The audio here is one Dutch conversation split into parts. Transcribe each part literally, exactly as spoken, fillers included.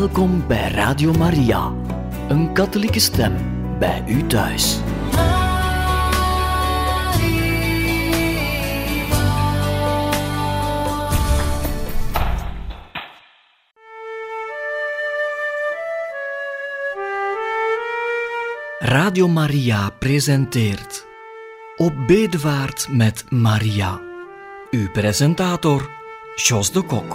Welkom bij Radio Maria, een katholieke stem bij u thuis. Radio Maria presenteert Op Bedevaart met Maria. Uw presentator, Jos de Kok.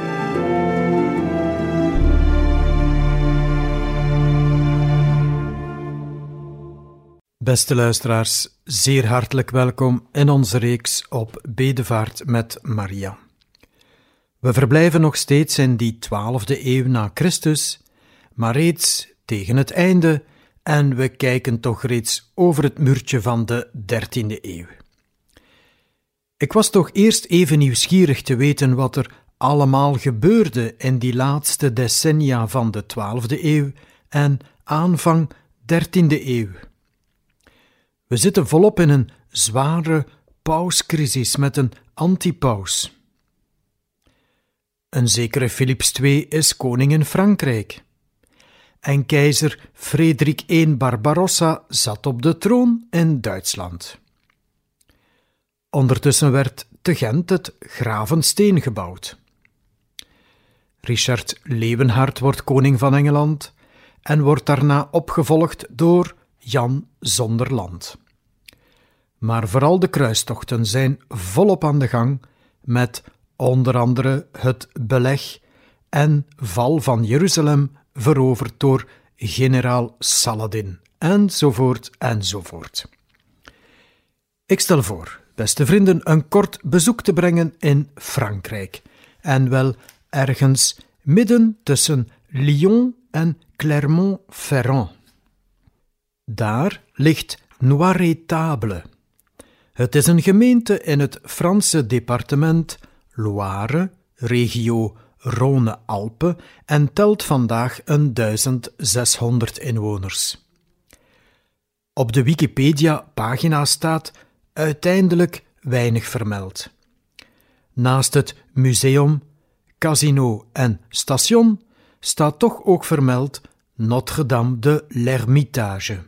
Beste luisteraars, zeer hartelijk welkom in onze reeks Op Bedevaart met Maria. We verblijven nog steeds in die twaalfde eeuw na Christus, maar reeds tegen het einde, en we kijken toch reeds over het muurtje van de dertiende eeuw. Ik was toch eerst even nieuwsgierig te weten wat er allemaal gebeurde in die laatste decennia van de twaalfde eeuw en aanvang dertiende eeuw. We zitten volop in een zware pauscrisis met een antipaus. Een zekere Philips de Tweede is koning in Frankrijk. En keizer Frederik de Eerste Barbarossa zat op de troon in Duitsland. Ondertussen werd te Gent het Gravensteen gebouwd. Richard Leeuwenhard wordt koning van Engeland en wordt daarna opgevolgd door Jan zonder land. Maar vooral de kruistochten zijn volop aan de gang met onder andere het beleg en val van Jeruzalem veroverd door generaal Saladin, enzovoort, enzovoort. Ik stel voor, beste vrienden, een kort bezoek te brengen in Frankrijk, en wel ergens midden tussen Lyon en Clermont-Ferrand. Daar ligt Noiretable. Het is een gemeente in het Franse departement Loire, regio Rhône-Alpes, en telt vandaag een duizend zeshonderd inwoners. Op de Wikipedia-pagina staat uiteindelijk weinig vermeld. Naast het museum, casino en station staat toch ook vermeld Notre-Dame de l'Hermitage.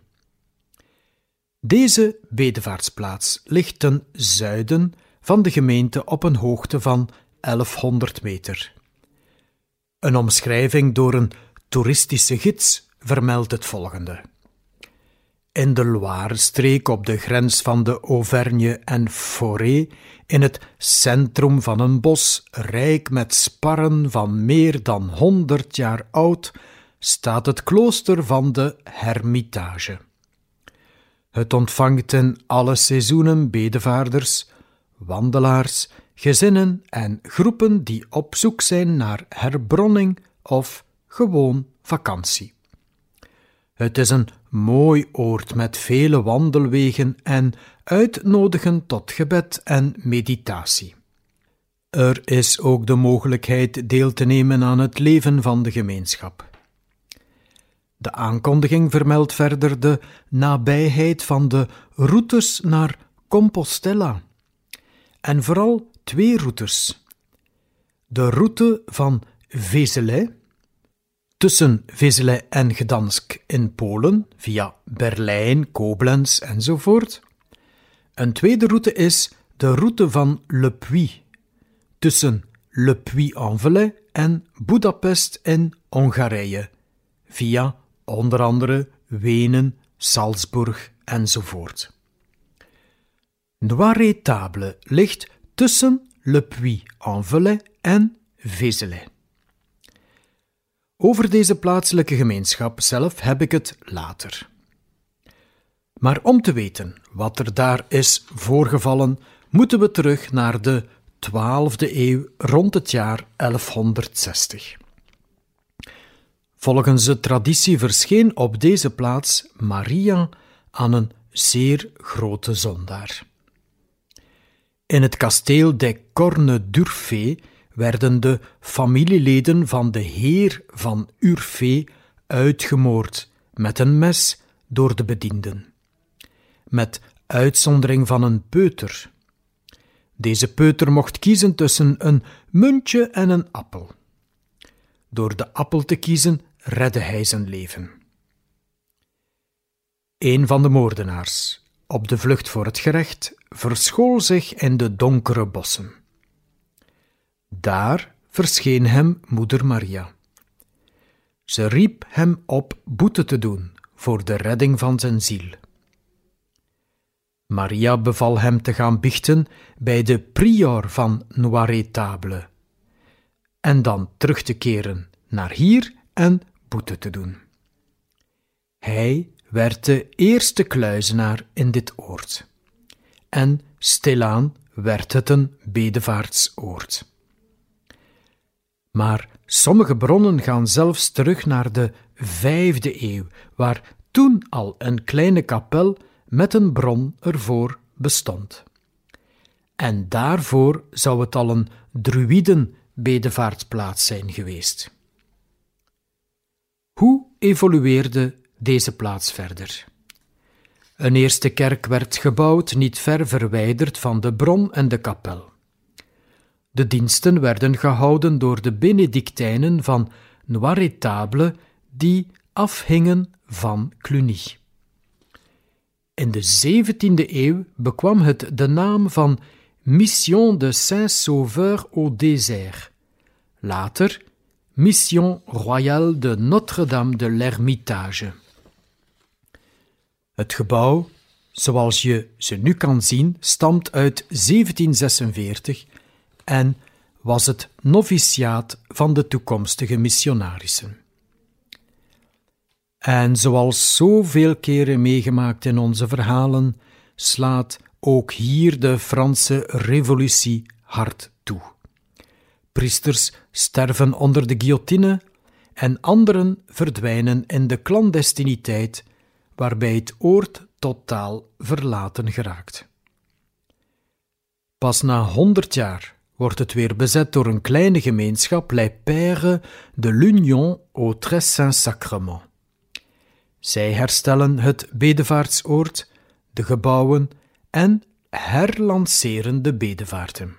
Deze bedevaartsplaats ligt ten zuiden van de gemeente op een hoogte van elfhonderd meter. Een omschrijving door een toeristische gids vermeldt het volgende. In de Loire-streek op de grens van de Auvergne en Forêt, in het centrum van een bos rijk met sparren van meer dan honderd jaar oud, staat het klooster van de Hermitage. Het ontvangt in alle seizoenen bedevaarders, wandelaars, gezinnen en groepen die op zoek zijn naar herbronning of gewoon vakantie. Het is een mooi oord met vele wandelwegen en uitnodigen tot gebed en meditatie. Er is ook de mogelijkheid deel te nemen aan het leven van de gemeenschap. De aankondiging vermeldt verder de nabijheid van de routes naar Compostela. En vooral twee routes. De route van Vézelay, tussen Vézelay en Gdansk in Polen, via Berlijn, Koblenz enzovoort. Een tweede route is de route van Le Puy, tussen Le Puy-en-Velay en Budapest in Hongarije, via onder andere Wenen, Salzburg enzovoort. Noiretable ligt tussen Le Puy-en-Velay en Vézelay. Over deze plaatselijke gemeenschap zelf heb ik het later. Maar om te weten wat er daar is voorgevallen, moeten we terug naar de twaalfde eeuw rond het jaar elfhonderdzestig. Volgens de traditie verscheen op deze plaats Maria aan een zeer grote zondaar. In het kasteel des Cornes d'Urfé werden de familieleden van de heer van Urfé uitgemoord met een mes door de bedienden. Met uitzondering van een peuter. Deze peuter mocht kiezen tussen een muntje en een appel. Door de appel te kiezen redde hij zijn leven. Een van de moordenaars, op de vlucht voor het gerecht, verschool zich in de donkere bossen. Daar verscheen hem moeder Maria. Ze riep hem op boete te doen voor de redding van zijn ziel. Maria beval hem te gaan biechten bij de prior van Noiré-Table en dan terug te keren naar hier en boete te doen. Hij werd de eerste kluizenaar in dit oord en stilaan werd het een bedevaartsoord. Maar sommige bronnen gaan zelfs terug naar de vijfde eeuw, waar toen al een kleine kapel met een bron ervoor bestond. En daarvoor zou het al een druïdenbedevaartplaats zijn geweest. Hoe evolueerde deze plaats verder? Een eerste kerk werd gebouwd niet ver verwijderd van de bron en de kapel. De diensten werden gehouden door de Benedictijnen van Noiré-Table, die afhingen van Cluny. In de zeventiende eeuw bekwam het de naam van Mission de Saint-Sauveur au Désert, later Mission Royale de Notre-Dame de l'Ermitage. Het gebouw, zoals je ze nu kan zien, stamt uit zeventien zesenveertig en was het noviciaat van de toekomstige missionarissen. En zoals zoveel keren meegemaakt in onze verhalen, slaat ook hier de Franse revolutie hard toe. Priesters sterven onder de guillotine en anderen verdwijnen in de clandestiniteit, waarbij het oord totaal verlaten geraakt. Pas na honderd jaar wordt het weer bezet door een kleine gemeenschap, Les Pères de l'Union au Très Saint-Sacrement. Zij herstellen het bedevaartsoord, de gebouwen en herlanceren de bedevaarten.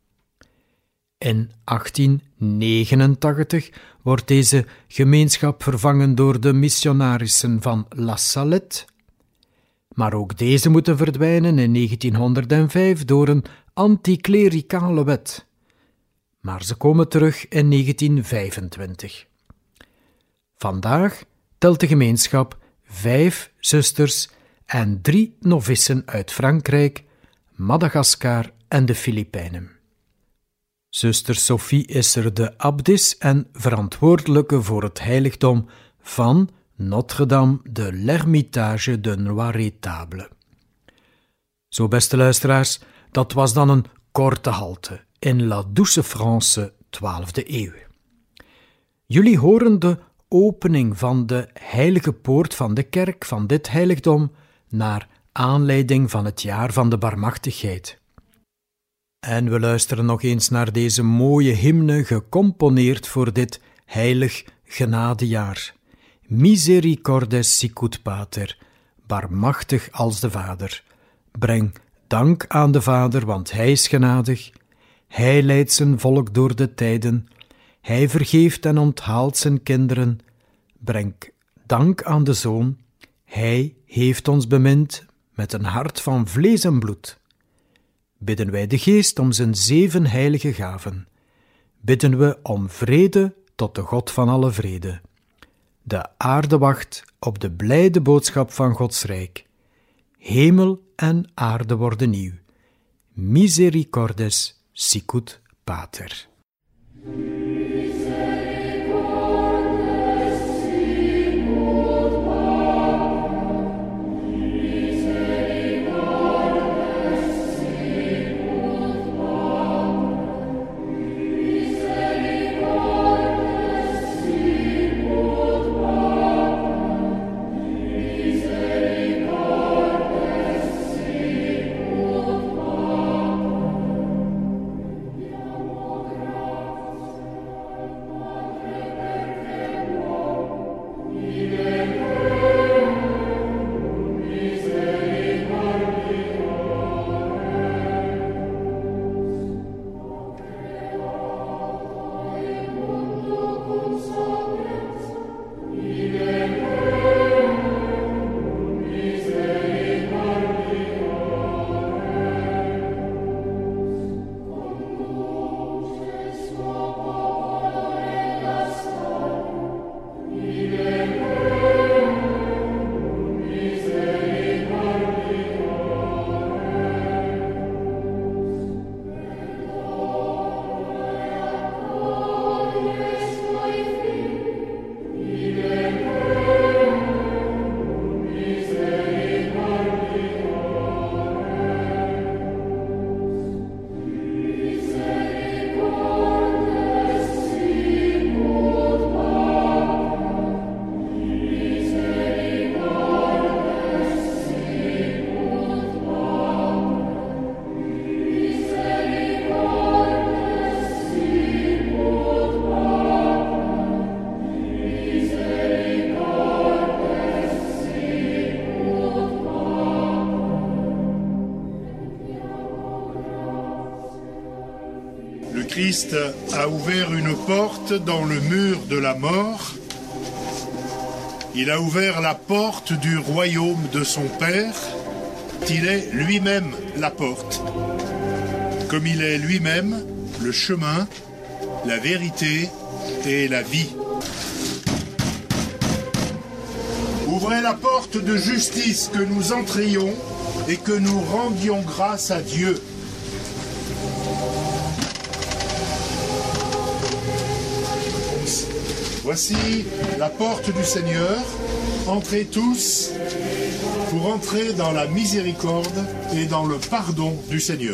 In achttien negenentachtig wordt deze gemeenschap vervangen door de missionarissen van La Salette, maar ook deze moeten verdwijnen in negentienhonderdvijf door een anticlericale wet. Maar ze komen terug in negentien vijfentwintig. Vandaag telt de gemeenschap vijf zusters en drie novissen uit Frankrijk, Madagaskar en de Filipijnen. Zuster Sophie is er de abdis en verantwoordelijke voor het heiligdom van Notre-Dame de l'Ermitage de Noiré-Table. Zo, beste luisteraars, dat was dan een korte halte in La Douce France, twaalfde eeuw. Jullie horen de opening van de heilige poort van de kerk van dit heiligdom naar aanleiding van het jaar van de barmachtigheid. En we luisteren nog eens naar deze mooie hymne gecomponeerd voor dit heilig genadejaar. Misericordes sicut Pater, barmachtig als de Vader. Breng dank aan de Vader, want Hij is genadig. Hij leidt zijn volk door de tijden. Hij vergeeft en onthaalt zijn kinderen. Breng dank aan de Zoon. Hij heeft ons bemind met een hart van vlees en bloed. Bidden wij de Geest om zijn zeven heilige gaven. Bidden we om vrede tot de God van alle vrede. De aarde wacht op de blijde boodschap van Gods rijk. Hemel en aarde worden nieuw. Misericordes sicut Pater. Christ a ouvert une porte dans le mur de la mort. Il a ouvert la porte du royaume de son Père. Il est lui-même la porte. Comme il est lui-même le chemin, la vérité et la vie. Ouvrez la porte de justice, que nous entrions et que nous rendions grâce à Dieu. Voici la porte du Seigneur. Entrez tous pour entrer dans la miséricorde et dans le pardon du Seigneur.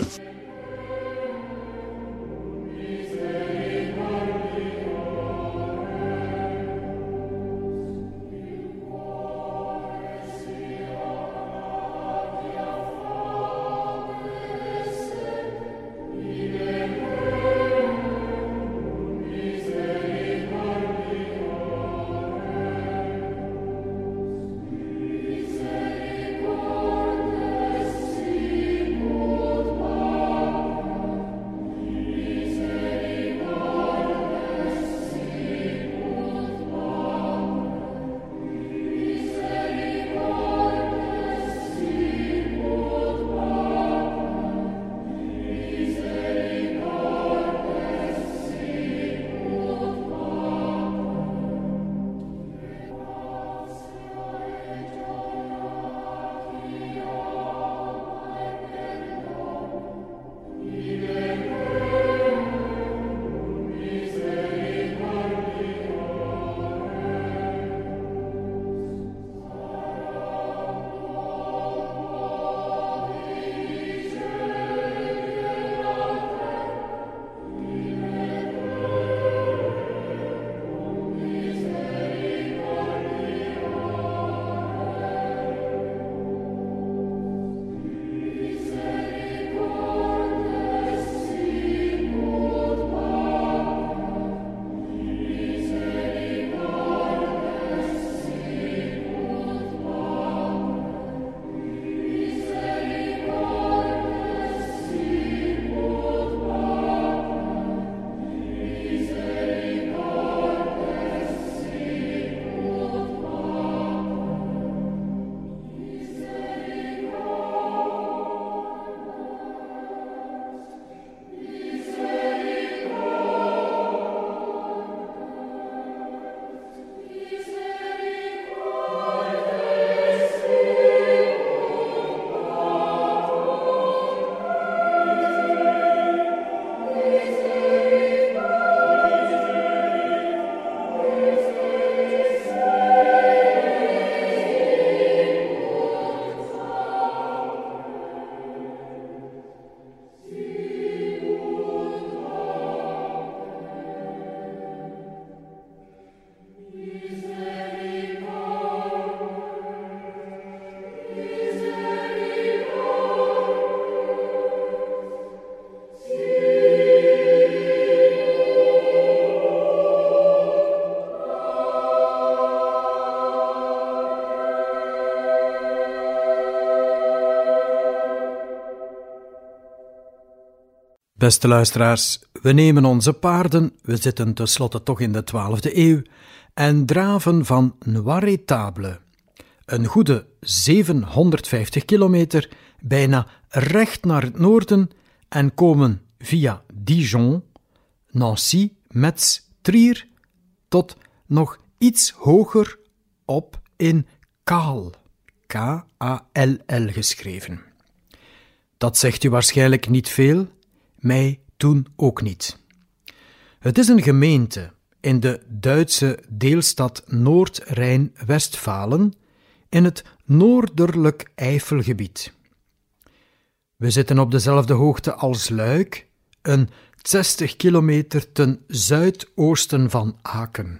Beste luisteraars, we nemen onze paarden, we zitten tenslotte toch in de twaalfde eeuw, en draven van Noir-Étable, een goede zevenhonderdvijftig kilometer, bijna recht naar het noorden en komen via Dijon, Nancy, Metz, Trier, tot nog iets hoger op in Kaal, K A L L geschreven. Dat zegt u waarschijnlijk niet veel, mij toen ook niet. Het is een gemeente in de Duitse deelstad Noord-Rijn-Westfalen in het noordelijk Eifelgebied. We zitten op dezelfde hoogte als Luik, een zestig kilometer ten zuidoosten van Aken.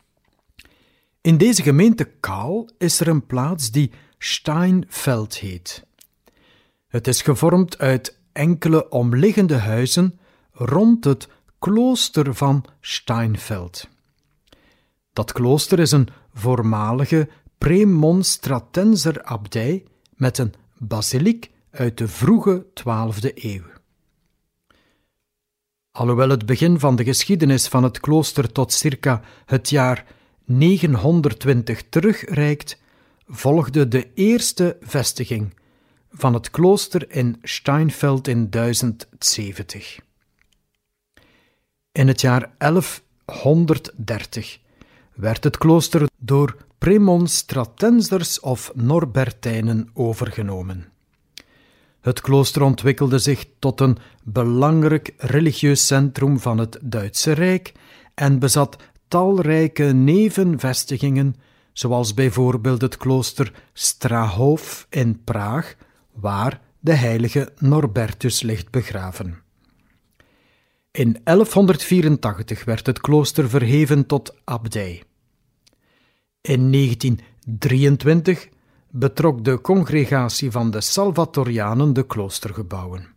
In deze gemeente Kaal is er een plaats die Steinfeld heet. Het is gevormd uit enkele omliggende huizen rond het klooster van Steinfeld. Dat klooster is een voormalige premonstratenser abdij met een basiliek uit de vroege twaalfde eeuw. Alhoewel het begin van de geschiedenis van het klooster tot circa het jaar negenhonderdtwintig terugreikt, volgde de eerste vestiging van het klooster in Steinfeld in duizend zeventig. In het jaar elfhonderddertig werd het klooster door Premonstratenzers of Norbertijnen overgenomen. Het klooster ontwikkelde zich tot een belangrijk religieus centrum van het Duitse Rijk en bezat talrijke nevenvestigingen, zoals bijvoorbeeld het klooster Strahov in Praag, waar de heilige Norbertus ligt begraven. In elfhonderdvierentachtig werd het klooster verheven tot abdij. In negentien drieëntwintig betrok de congregatie van de Salvatorianen de kloostergebouwen.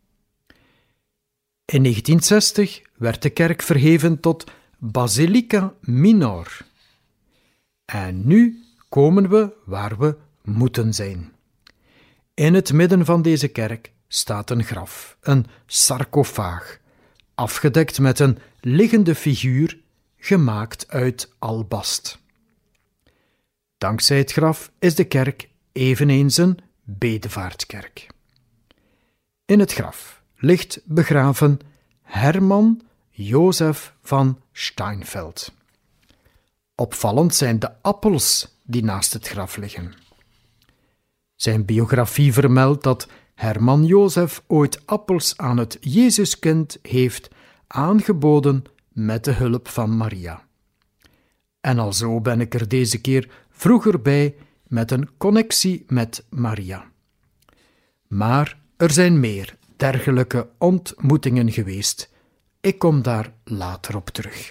In negentien zestig werd de kerk verheven tot Basilica Minor. En nu komen we waar we moeten zijn. In het midden van deze kerk staat een graf, een sarcofaag, afgedekt met een liggende figuur gemaakt uit albast. Dankzij het graf is de kerk eveneens een bedevaartkerk. In het graf ligt begraven Herman Jozef van Steinfeld. Opvallend zijn de appels die naast het graf liggen. Zijn biografie vermeldt dat Herman Jozef ooit appels aan het Jezuskind heeft aangeboden met de hulp van Maria. En alzo ben ik er deze keer vroeger bij met een connectie met Maria. Maar er zijn meer dergelijke ontmoetingen geweest. Ik kom daar later op terug.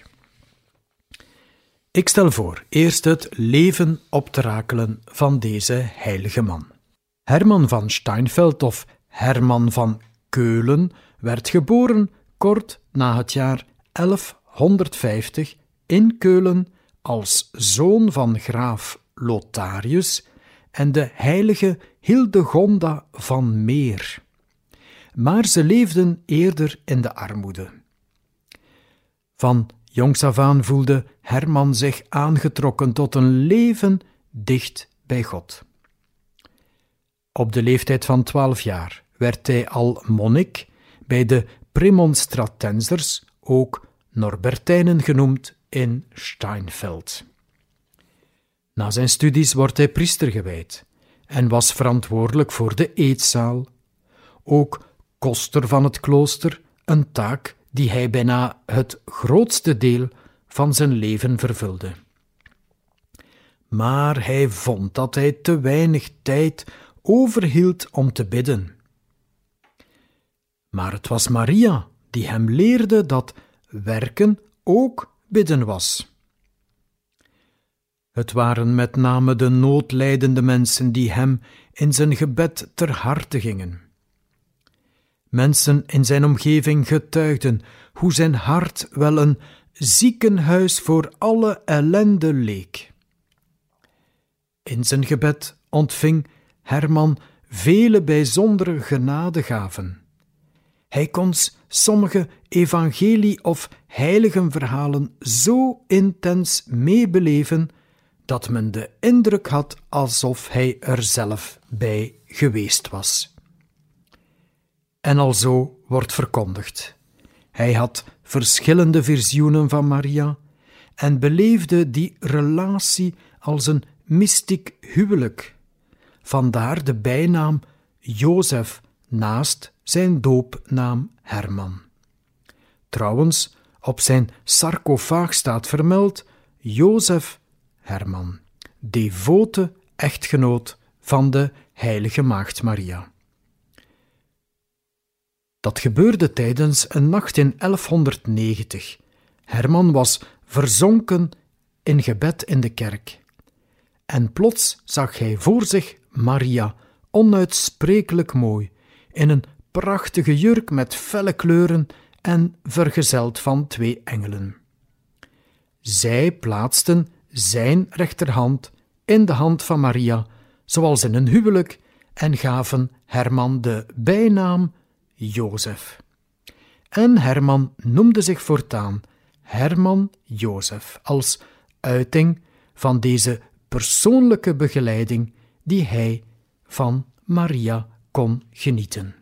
Ik stel voor eerst het leven op te rakelen van deze heilige man. Herman van Steinfeld of Herman van Keulen werd geboren kort na het jaar elfhonderdvijftig in Keulen als zoon van graaf Lotharius en de heilige Hildegonda van Meer. Maar ze leefden eerder in de armoede. Van jongs af aan voelde Herman zich aangetrokken tot een leven dicht bij God. Op de leeftijd van twaalf jaar werd hij al monnik bij de Premonstratenzers, ook Norbertijnen genoemd, in Steinfeld. Na zijn studies wordt hij priester gewijd en was verantwoordelijk voor de eetzaal, ook koster van het klooster, een taak die hij bijna het grootste deel van zijn leven vervulde. Maar hij vond dat hij te weinig tijd overhield om te bidden. Maar het was Maria die hem leerde dat werken ook bidden was. Het waren met name de noodlijdende mensen die hem in zijn gebed ter harte gingen. Mensen in zijn omgeving getuigden hoe zijn hart wel een ziekenhuis voor alle ellende leek. In zijn gebed ontving Herman vele bijzondere genadegaven. Hij kon sommige evangelie- of heiligenverhalen zo intens meebeleven dat men de indruk had alsof hij er zelf bij geweest was. En alzo wordt verkondigd. Hij had verschillende visioenen van Maria en beleefde die relatie als een mystiek huwelijk. Vandaar de bijnaam Jozef naast zijn doopnaam Herman. Trouwens, op zijn sarcofaag staat vermeld Jozef Herman, devote echtgenoot van de heilige maagd Maria. Dat gebeurde tijdens een nacht in elfhonderdnegentig. Herman was verzonken in gebed in de kerk. En plots zag hij voor zich Maria, onuitsprekelijk mooi, in een prachtige jurk met felle kleuren en vergezeld van twee engelen. Zij plaatsten zijn rechterhand in de hand van Maria, zoals in een huwelijk, en gaven Herman de bijnaam Jozef. en Herman noemde zich voortaan Herman Jozef als uiting van deze persoonlijke begeleiding die hij van Maria kon genieten.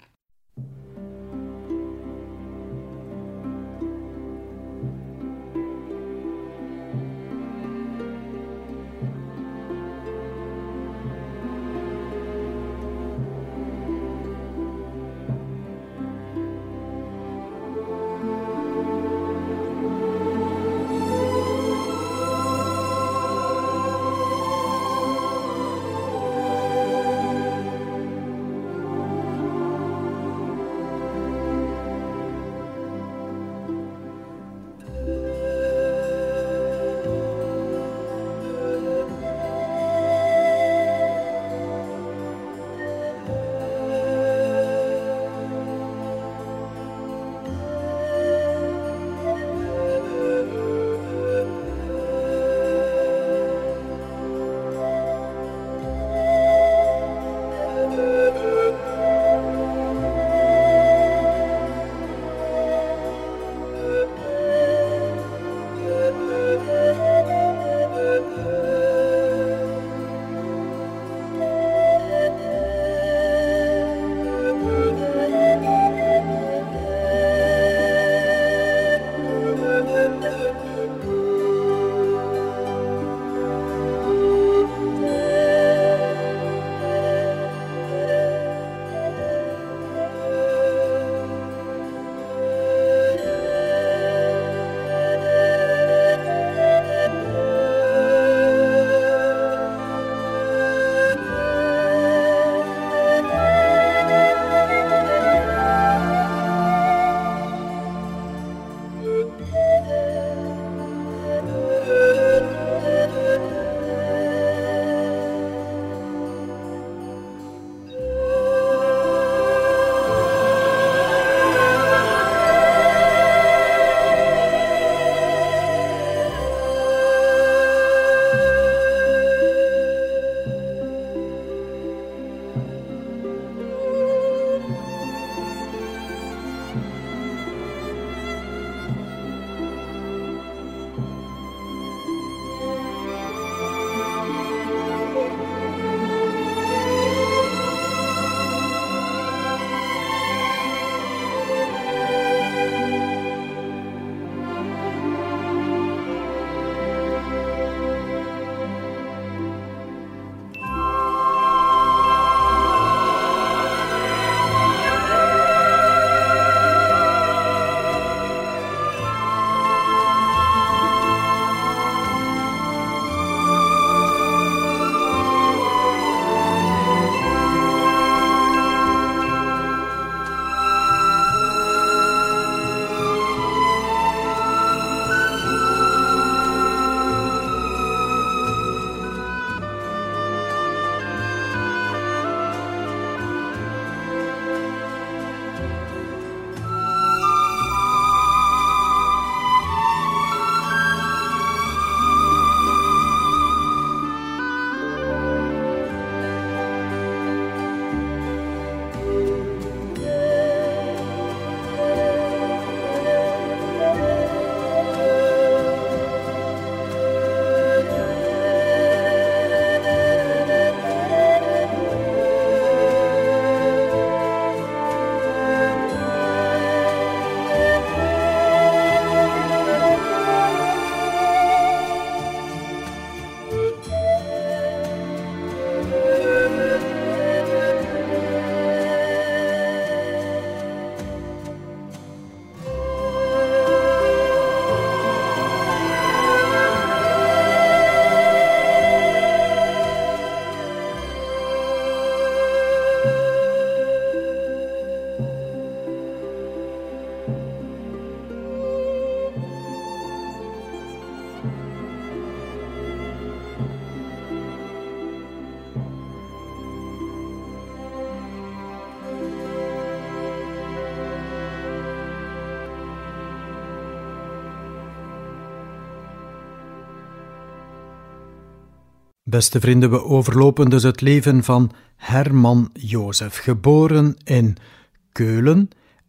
Beste vrienden, we overlopen dus het leven van Herman Jozef, geboren in Keulen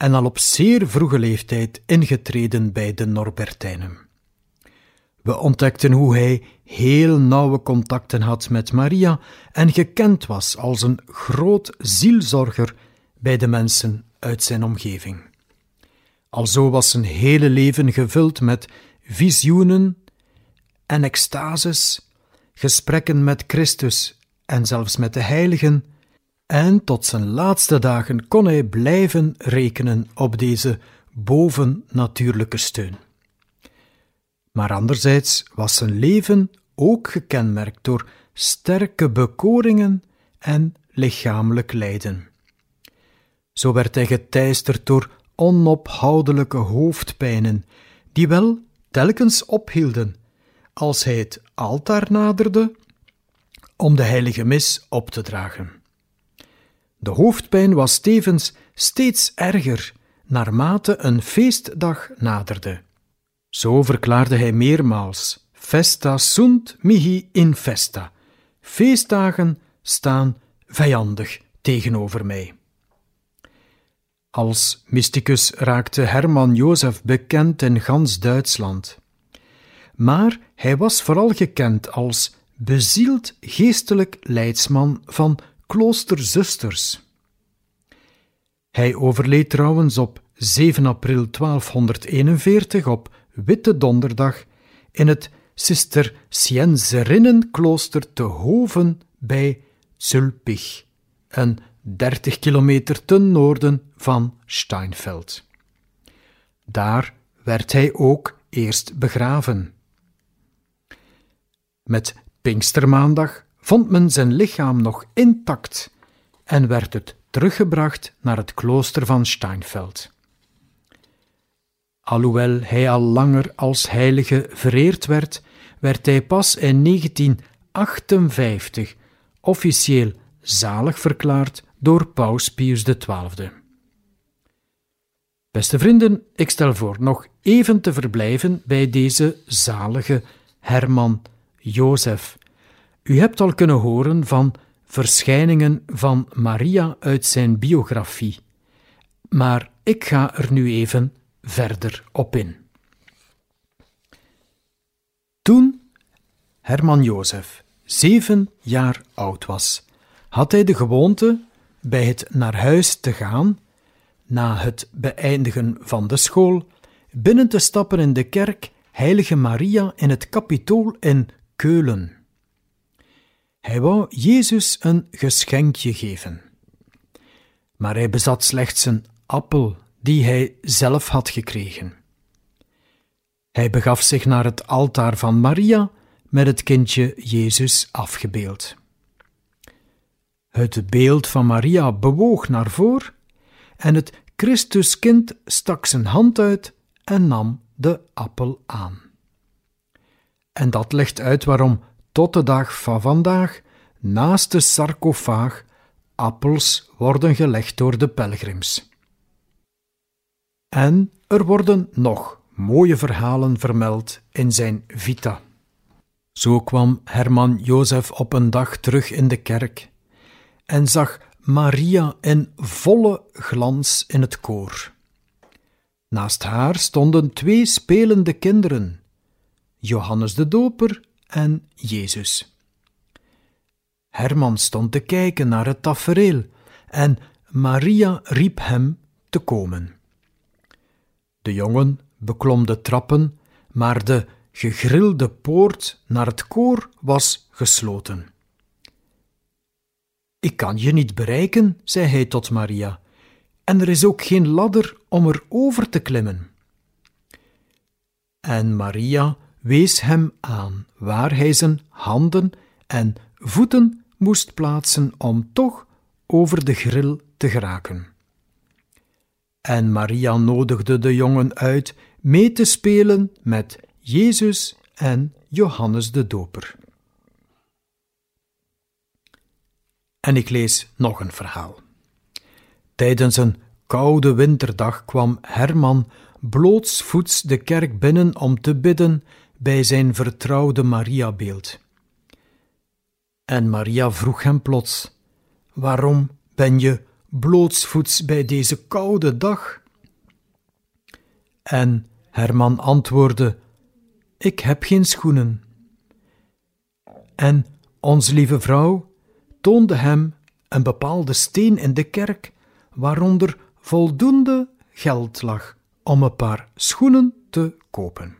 en al op zeer vroege leeftijd ingetreden bij de Norbertijnen. We ontdekten hoe hij heel nauwe contacten had met Maria en gekend was als een groot zielzorger bij de mensen uit zijn omgeving. Alzo was zijn hele leven gevuld met visioenen en extases, gesprekken met Christus en zelfs met de heiligen, en tot zijn laatste dagen kon hij blijven rekenen op deze bovennatuurlijke steun. Maar anderzijds was zijn leven ook gekenmerkt door sterke bekoringen en lichamelijk lijden. Zo werd hij geteisterd door onophoudelijke hoofdpijnen, die wel telkens ophielden als hij het altaar naderde om de heilige mis op te dragen. De hoofdpijn was tevens steeds erger naarmate een feestdag naderde. Zo verklaarde hij meermaals: Festa sunt mihi in festa. Feestdagen staan vijandig tegenover mij. Als mysticus raakte Hermann Josef bekend in gans Duitsland. Maar hij was vooral gekend als bezield geestelijk leidsman van kloosterzusters. Hij overleed trouwens op zeven april twaalfhonderdeenenveertig op Witte Donderdag in het Cisterciënserinnenklooster te Hoven bij Zülpich, een dertig kilometer ten noorden van Steinfeld. Daar werd hij ook eerst begraven. Met Pinkstermaandag vond men zijn lichaam nog intact en werd het teruggebracht naar het klooster van Steinfeld. Alhoewel hij al langer als heilige vereerd werd, werd hij pas in negentien achtenvijftig officieel zalig verklaard door Paus Pius de Twaalfde. Beste vrienden, ik stel voor nog even te verblijven bij deze zalige Hermann Josef. U hebt al kunnen horen van verschijningen van Maria uit zijn biografie, maar ik ga er nu even verder op in. Toen Hermann Josef zeven jaar oud was, had hij de gewoonte bij het naar huis te gaan, na het beëindigen van de school, binnen te stappen in de kerk Heilige Maria in het Capitool in Keulen. Hij wou Jezus een geschenkje geven. Maar hij bezat slechts een appel die hij zelf had gekregen. Hij begaf zich naar het altaar van Maria met het kindje Jezus afgebeeld. Het beeld van Maria bewoog naar voren en het Christuskind stak zijn hand uit en nam de appel aan. En dat legt uit waarom tot de dag van vandaag naast de sarcofaag appels worden gelegd door de pelgrims. En er worden nog mooie verhalen vermeld in zijn vita. Zo kwam Hermann Josef op een dag terug in de kerk en zag Maria in volle glans in het koor. Naast haar stonden twee spelende kinderen, Johannes de Doper en Jezus. Herman stond te kijken naar het tafereel en Maria riep hem te komen. De jongen beklom de trappen, maar de gegrilde poort naar het koor was gesloten. Ik kan je niet bereiken, zei hij tot Maria, en er is ook geen ladder om er over te klimmen. En Maria wees hem aan waar hij zijn handen en voeten moest plaatsen om toch over de gril te geraken. En Maria nodigde de jongen uit mee te spelen met Jezus en Johannes de Doper. En ik lees nog een verhaal. Tijdens een koude winterdag kwam Herman blootsvoets de kerk binnen om te bidden bij zijn vertrouwde Mariabeeld. En Maria vroeg hem plots: waarom ben je blootsvoets bij deze koude dag? En Herman antwoordde: ik heb geen schoenen. En Onze Lieve Vrouw toonde hem een bepaalde steen in de kerk, waaronder voldoende geld lag om een paar schoenen te kopen.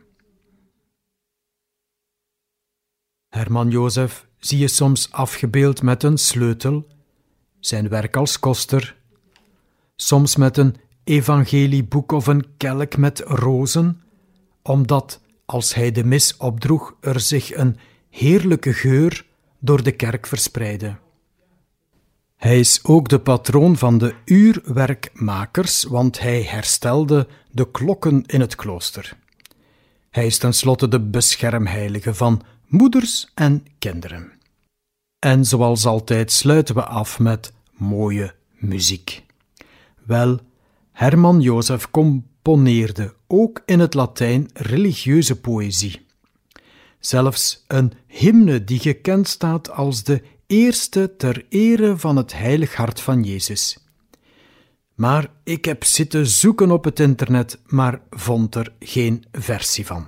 Herman Jozef zie je soms afgebeeld met een sleutel, zijn werk als koster, soms met een evangelieboek of een kelk met rozen, omdat, als hij de mis opdroeg, er zich een heerlijke geur door de kerk verspreidde. Hij is ook de patroon van de uurwerkmakers, want hij herstelde de klokken in het klooster. Hij is tenslotte de beschermheilige van moeders en kinderen. En zoals altijd sluiten we af met mooie muziek. Wel, Herman Jozef componeerde ook in het Latijn religieuze poëzie. Zelfs een hymne die gekend staat als de eerste ter ere van het heilig hart van Jezus. Maar ik heb zitten zoeken op het internet, maar vond er geen versie van.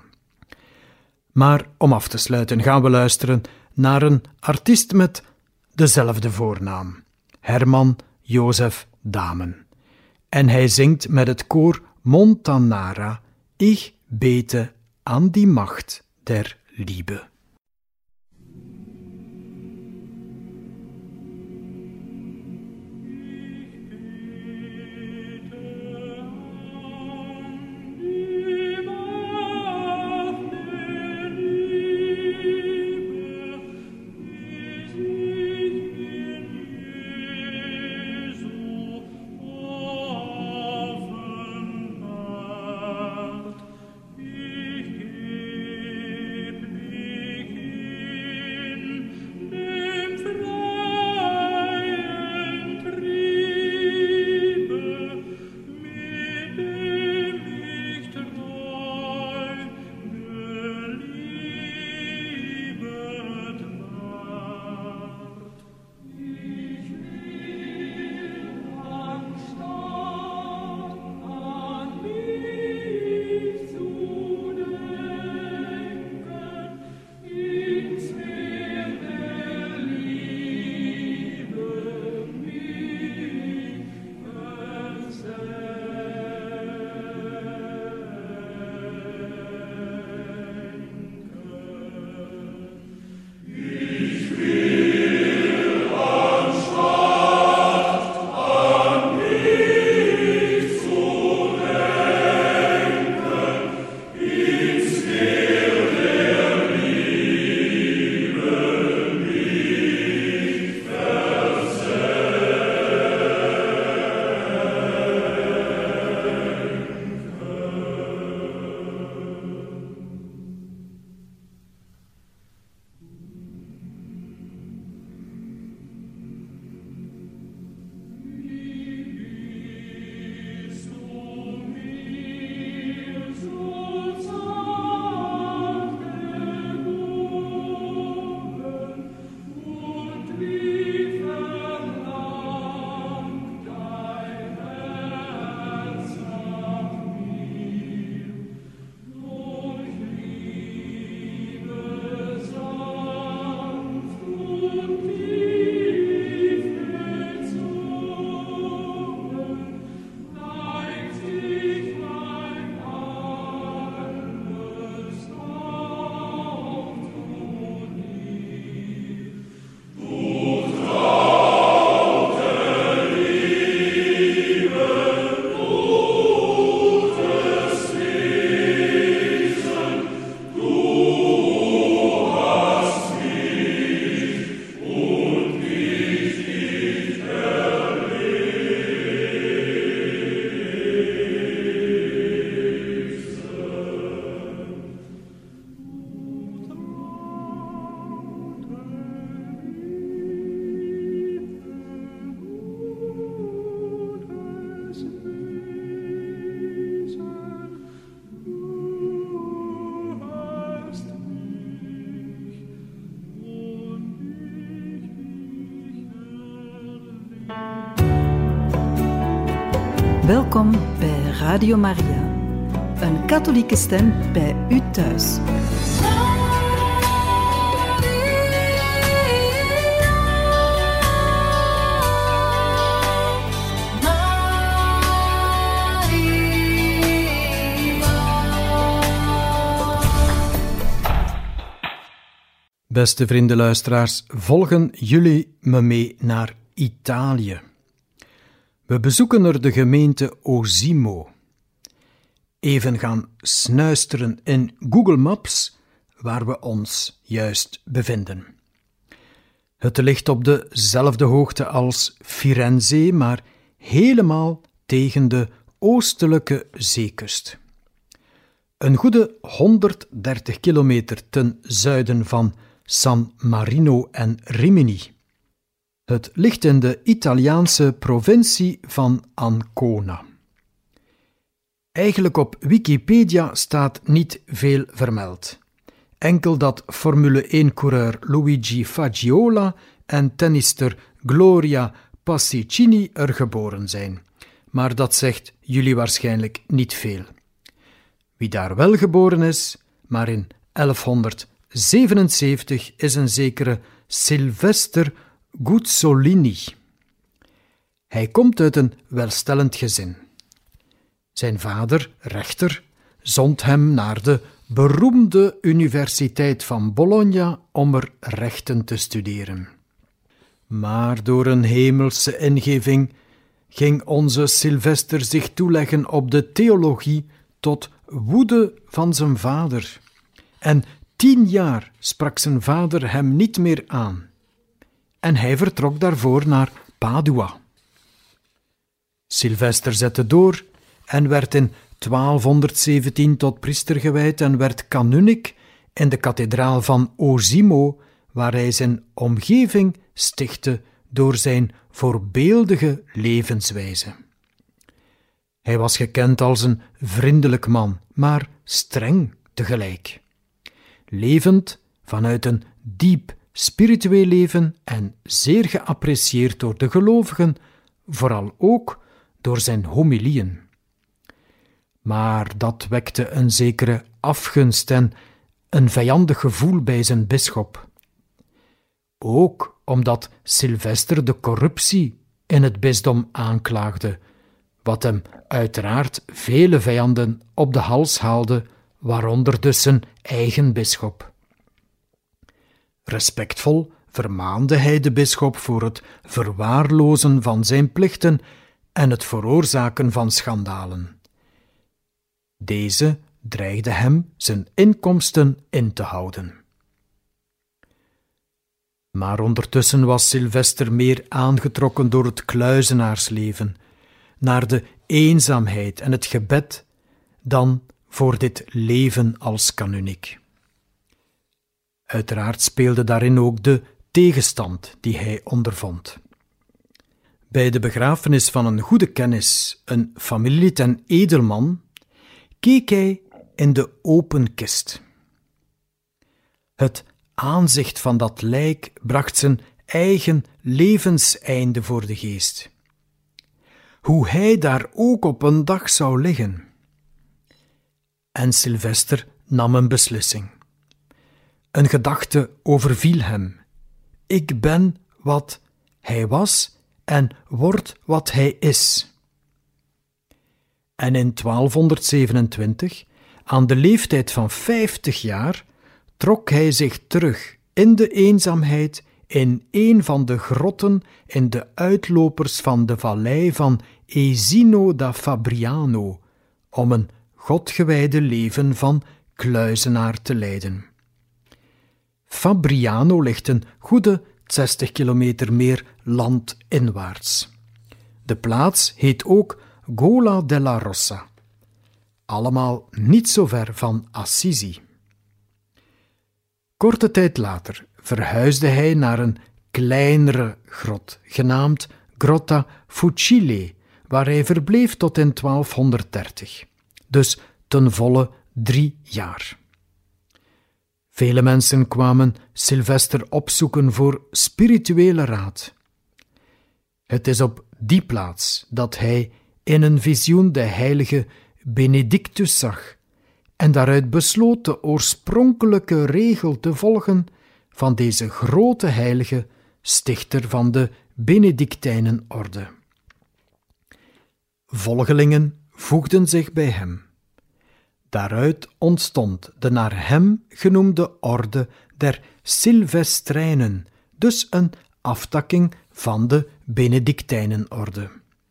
Maar om af te sluiten gaan we luisteren naar een artiest met dezelfde voornaam, Herman Jozef Damen. En hij zingt met het koor Montanara, Ich bete an die Macht der Liebe. Welkom bij Radio Maria. Een katholieke stem bij u thuis. Beste vriendenluisteraars, volgen jullie me mee naar Italië. We bezoeken er de gemeente Osimo. Even gaan snuisteren in Google Maps, waar we ons juist bevinden. Het ligt op dezelfde hoogte als Firenze, maar helemaal tegen de oostelijke zeekust. Een goede honderddertig kilometer ten zuiden van San Marino en Rimini. Het ligt in de Italiaanse provincie van Ancona. Eigenlijk op Wikipedia staat niet veel vermeld. Enkel dat Formule één-coureur Luigi Faggiola en tennister Gloria Passicini er geboren zijn. Maar dat zegt jullie waarschijnlijk niet veel. Wie daar wel geboren is, maar in elfhonderdzevenenzeventig, is een zekere Silvester Guzzolini. Hij komt uit een welstellend gezin. Zijn vader, rechter, zond hem naar de beroemde Universiteit van Bologna om er rechten te studeren. Maar door een hemelse ingeving ging onze Silvester zich toeleggen op de theologie tot woede van zijn vader. En tien jaar sprak zijn vader hem niet meer aan. En hij vertrok daarvoor naar Padua. Silvester zette door en werd in twaalfhonderdzeventien tot priester gewijd en werd kanunnik in de kathedraal van Osimo, waar hij zijn omgeving stichtte door zijn voorbeeldige levenswijze. Hij was gekend als een vriendelijk man, maar streng tegelijk. Levend vanuit een diep spiritueel leven en zeer geapprecieerd door de gelovigen, vooral ook door zijn homilieën. Maar dat wekte een zekere afgunst en een vijandig gevoel bij zijn bisschop. Ook omdat Silvester de corruptie in het bisdom aanklaagde, wat hem uiteraard vele vijanden op de hals haalde, waaronder dus zijn eigen bisschop. Respectvol vermaande hij de bisschop voor het verwaarlozen van zijn plichten en het veroorzaken van schandalen. Deze dreigde hem zijn inkomsten in te houden. Maar ondertussen was Silvester meer aangetrokken door het kluizenaarsleven, naar de eenzaamheid en het gebed, dan voor dit leven als kanunnik. Uiteraard speelde daarin ook de tegenstand die hij ondervond. Bij de begrafenis van een goede kennis, een familielid en edelman, keek hij in de open kist. Het aanzicht van dat lijk bracht zijn eigen levenseinde voor de geest. Hoe hij daar ook op een dag zou liggen. En Silvester nam een beslissing. Een gedachte overviel hem. Ik ben wat hij was en word wat hij is. En in twaalfhonderdzevenentwintig, aan de leeftijd van vijftig jaar, trok hij zich terug in de eenzaamheid in een van de grotten in de uitlopers van de vallei van Esino da Fabriano, om een godgewijde leven van kluizenaar te leiden. Fabriano ligt een goede zestig kilometer meer landinwaarts. De plaats heet ook Gola della Rossa, allemaal niet zo ver van Assisi. Korte tijd later verhuisde hij naar een kleinere grot, genaamd Grotta Fucile, waar hij verbleef tot in twaalfhonderddertig, dus ten volle drie jaar. Vele mensen kwamen Silvester opzoeken voor spirituele raad. Het is op die plaats dat hij in een visioen de heilige Benedictus zag en daaruit besloot de oorspronkelijke regel te volgen van deze grote heilige, stichter van de Benedictijnenorde. Volgelingen voegden zich bij hem. Daaruit ontstond de naar hem genoemde orde der Silvestrijnen, dus een aftakking van de Benedictijnenorde.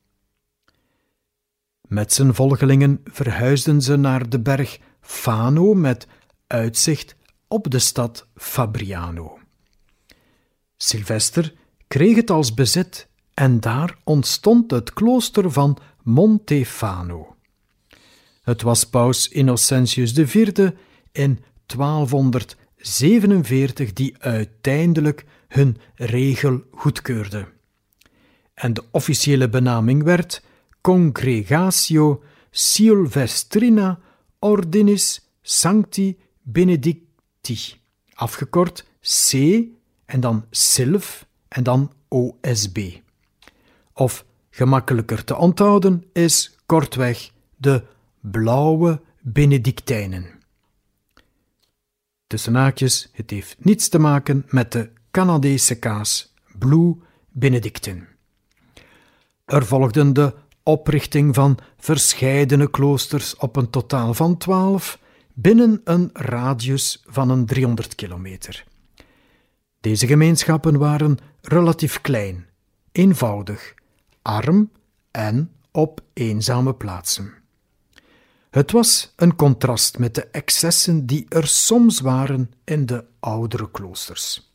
Met zijn volgelingen verhuisden ze naar de berg Fano met uitzicht op de stad Fabriano. Sylvester kreeg het als bezit en daar ontstond het klooster van Montefano. Het was paus Innocentius de Vierde in twaalfhonderdzevenenveertig die uiteindelijk hun regel goedkeurde. En de officiële benaming werd Congregatio Silvestrina Ordinis Sancti Benedicti, afgekort C en dan Silv en dan O S B. Of gemakkelijker te onthouden is kortweg de Blauwe Benedictijnen. Tussen haakjes, het heeft niets te maken met de Canadese kaas Blue Benedictine. Er volgden de oprichting van verscheidene kloosters op een totaal van twaalf binnen een radius van een driehonderd kilometer. Deze gemeenschappen waren relatief klein, eenvoudig, arm en op eenzame plaatsen. Het was een contrast met de excessen die er soms waren in de oudere kloosters.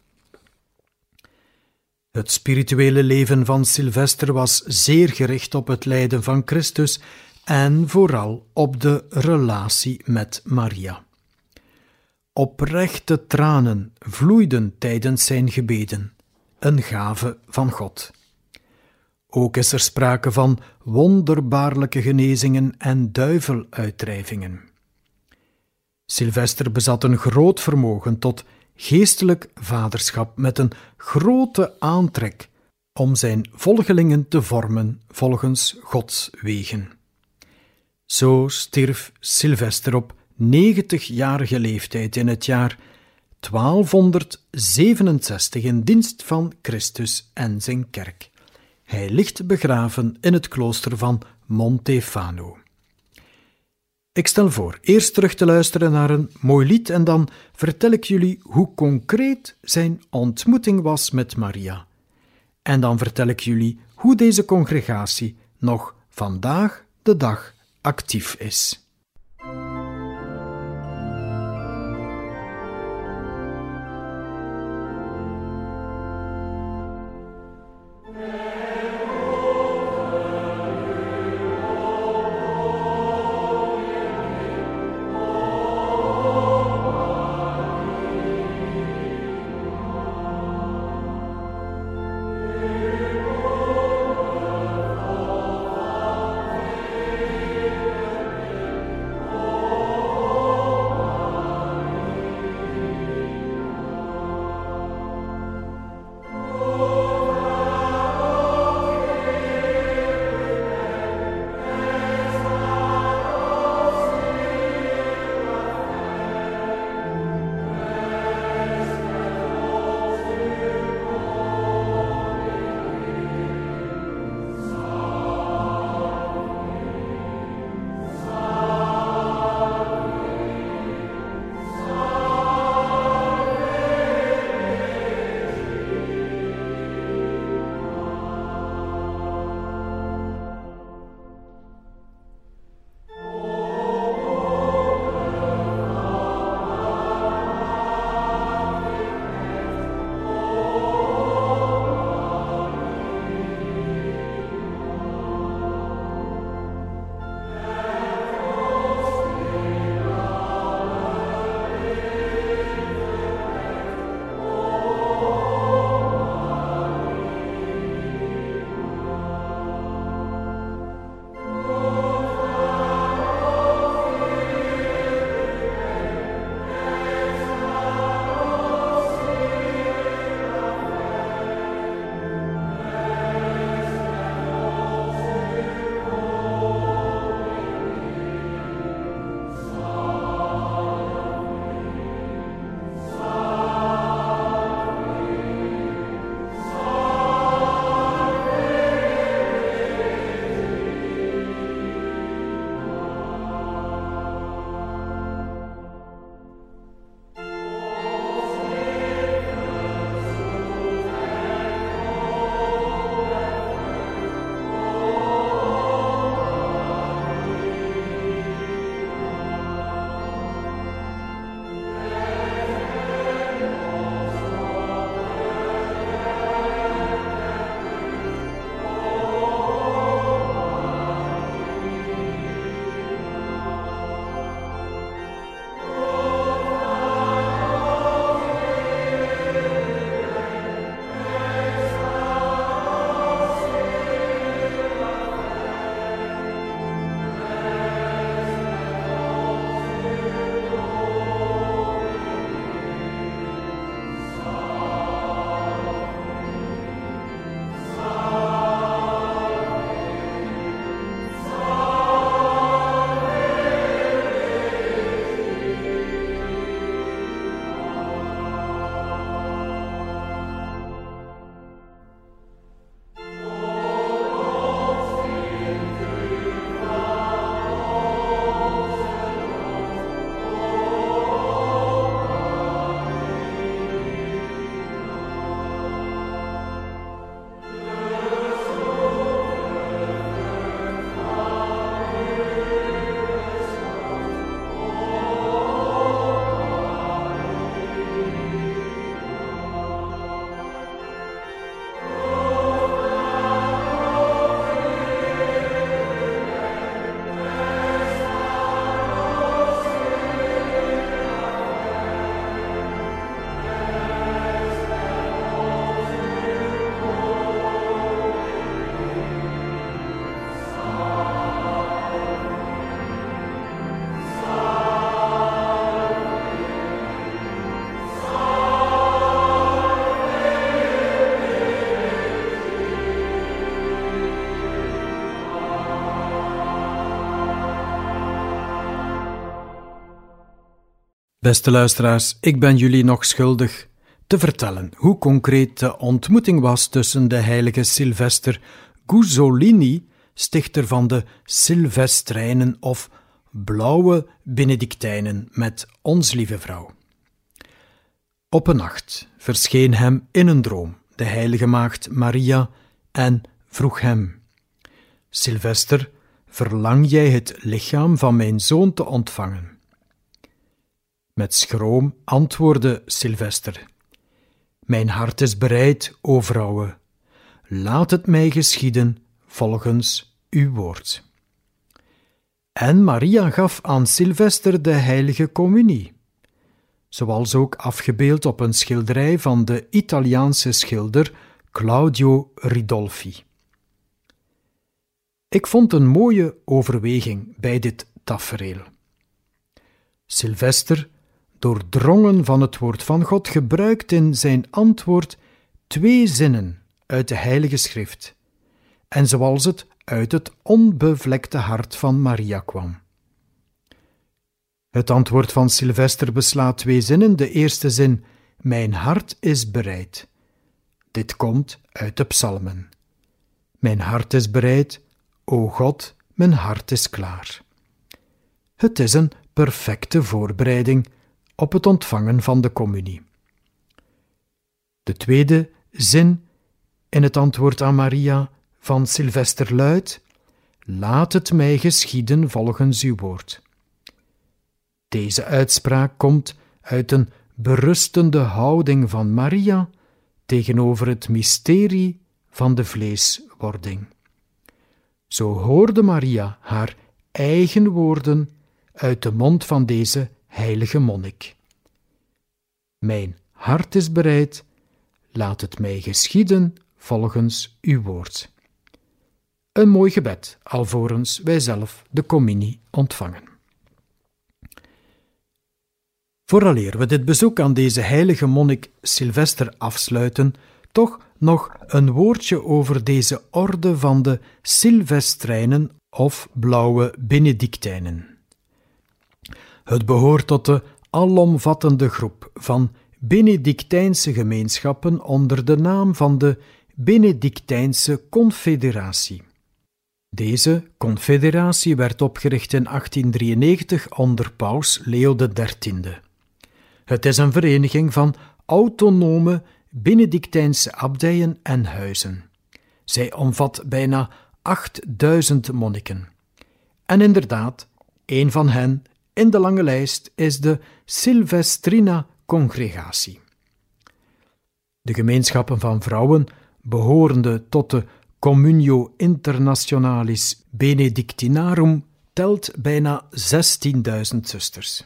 Het spirituele leven van Sylvester was zeer gericht op het lijden van Christus en vooral op de relatie met Maria. Oprechte tranen vloeiden tijdens zijn gebeden, een gave van God. Ook is er sprake van wonderbaarlijke genezingen en duiveluitdrijvingen. Sylvester bezat een groot vermogen tot geestelijk vaderschap met een grote aantrek om zijn volgelingen te vormen volgens Gods wegen. Zo stierf Sylvester op negentigjarige leeftijd in het jaar twaalfhonderdzevenenzestig in dienst van Christus en zijn kerk. Hij ligt begraven in het klooster van Montefano. Ik stel voor eerst terug te luisteren naar een mooi lied en dan vertel ik jullie hoe concreet zijn ontmoeting was met Maria. En dan vertel ik jullie hoe deze congregatie nog vandaag de dag actief is. Beste luisteraars, ik ben jullie nog schuldig te vertellen hoe concreet de ontmoeting was tussen de heilige Sylvester Guzzolini, stichter van de Silvestrijnen of Blauwe Benedictijnen, met Ons Lieve Vrouw. Op een nacht verscheen hem in een droom de heilige maagd Maria en vroeg hem: Sylvester, verlang jij het lichaam van mijn zoon te ontvangen? Met schroom antwoordde Sylvester: Mijn hart is bereid, o vrouwe. Laat het mij geschieden volgens uw woord. En Maria gaf aan Sylvester de heilige communie, zoals ook afgebeeld op een schilderij van de Italiaanse schilder Claudio Ridolfi. Ik vond een mooie overweging bij dit tafereel. Sylvester, doordrongen van het woord van God, gebruikt in zijn antwoord twee zinnen uit de Heilige Schrift, en zoals het uit het onbevlekte hart van Maria kwam. Het antwoord van Sylvester beslaat twee zinnen. De eerste zin: Mijn hart is bereid. Dit komt uit de psalmen. Mijn hart is bereid, o God, mijn hart is klaar. Het is een perfecte voorbereiding op het ontvangen van de communie. De tweede zin in het antwoord aan Maria van Sylvester luidt: Laat het mij geschieden volgens uw woord. Deze uitspraak komt uit een berustende houding van Maria tegenover het mysterie van de vleeswording. Zo hoorde Maria haar eigen woorden uit de mond van deze heilige monnik. Mijn hart is bereid, laat het mij geschieden volgens uw woord. Een mooi gebed, alvorens wij zelf de communie ontvangen. Vooraleer we dit bezoek aan deze heilige monnik Sylvester afsluiten, toch nog een woordje over deze orde van de Silvestrijnen of Blauwe Benedictijnen. Het behoort tot de alomvattende groep van Benedictijnse gemeenschappen onder de naam van de Benedictijnse Confederatie. Deze confederatie werd opgericht in achttien drieënnegentig onder paus Leo de dertiende. Het is een vereniging van autonome Benedictijnse abdijen en huizen. Zij omvat bijna achtduizend monniken. En inderdaad, een van hen in de lange lijst is de Silvestrina-congregatie. De gemeenschappen van vrouwen, behorende tot de Communio Internationalis Benedictinarum, telt bijna zestienduizend zusters.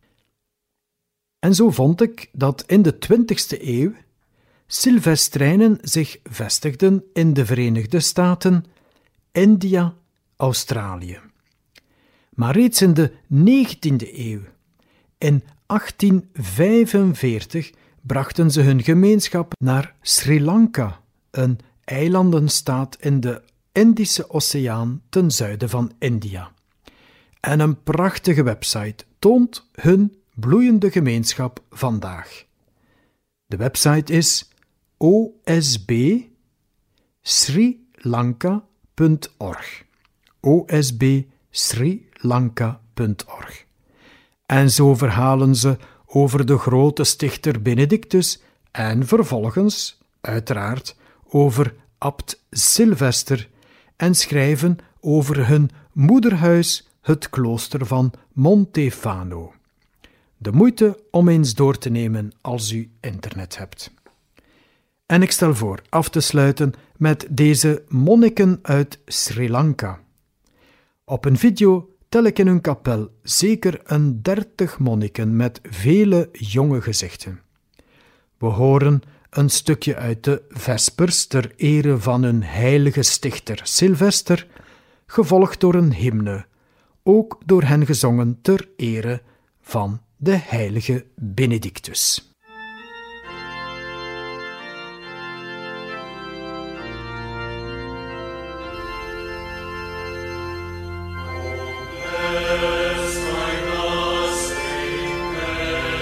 En zo vond ik dat in de twintigste eeuw Silvestrijnen zich vestigden in de Verenigde Staten, India, Australië. Maar reeds in de negentiende eeuw, in achttien vijfenveertig, brachten ze hun gemeenschap naar Sri Lanka, een eilandenstaat in de Indische Oceaan ten zuiden van India. En een prachtige website toont hun bloeiende gemeenschap vandaag. De website is o s b sri lanka punt org. o s b sri lanka punt org. En zo verhalen ze over de grote stichter Benedictus en vervolgens, uiteraard, over abt Sylvester en schrijven over hun moederhuis, het klooster van Montefano. De moeite om eens door te nemen als u internet hebt. En ik stel voor af te sluiten met deze monniken uit Sri Lanka. Op een video tel ik in hun kapel zeker een dertig monniken met vele jonge gezichten. We horen een stukje uit de Vespers ter ere van hun heilige stichter Sylvester, gevolgd door een hymne, ook door hen gezongen ter ere van de heilige Benedictus. Bless my gospel.